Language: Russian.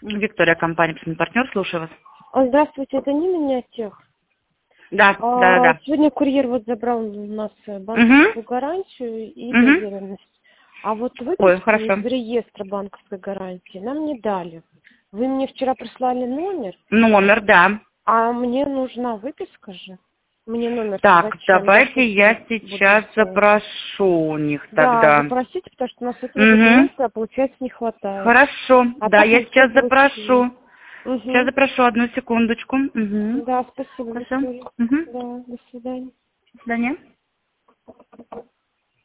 Виктория, компания «Партнер», слушаю вас. Здравствуйте, это не меня тех. Да. Сегодня курьер вот забрал у нас банковскую гарантию и доверенность. А вот выписку из реестра банковской гарантии нам не дали. Вы мне вчера прислали номер. Номер, да. А мне нужна выписка же. Мне номер. Так, давайте я сейчас запрошу у них тогда. Да, запросите, потому что у нас этого документа, получается, не хватает. Хорошо, да, я сейчас запрошу. Сейчас запрошу, одну секундочку. Да, спасибо. Хорошо. Да, до свидания. До свидания.